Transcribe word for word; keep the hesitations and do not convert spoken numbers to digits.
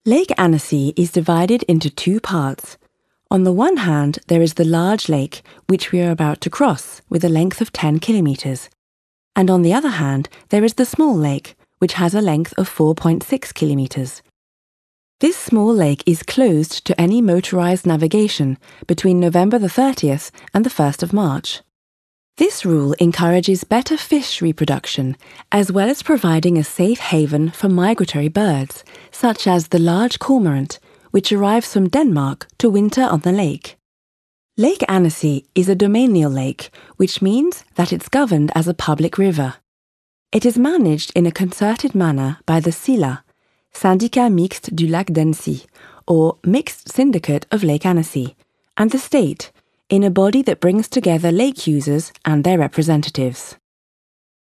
Lake Annecy is divided into two parts. On the one hand, there is the large lake, which we are about to cross, with a length of ten kilometres. And on the other hand, there is the small lake, which has a length of four point six kilometres. This small lake is closed to any motorised navigation between November the thirtieth and the first of March. This rule encourages better fish reproduction, as well as providing a safe haven for migratory birds, such as the large cormorant, which arrives from Denmark to winter on the lake. Lake Annecy is a domanial lake, which means that it's governed as a public river. It is managed in a concerted manner by the S I L A, Syndicat Mixte du Lac d'Annecy, or Mixed Syndicate of Lake Annecy, and the state, in a body that brings together lake users and their representatives.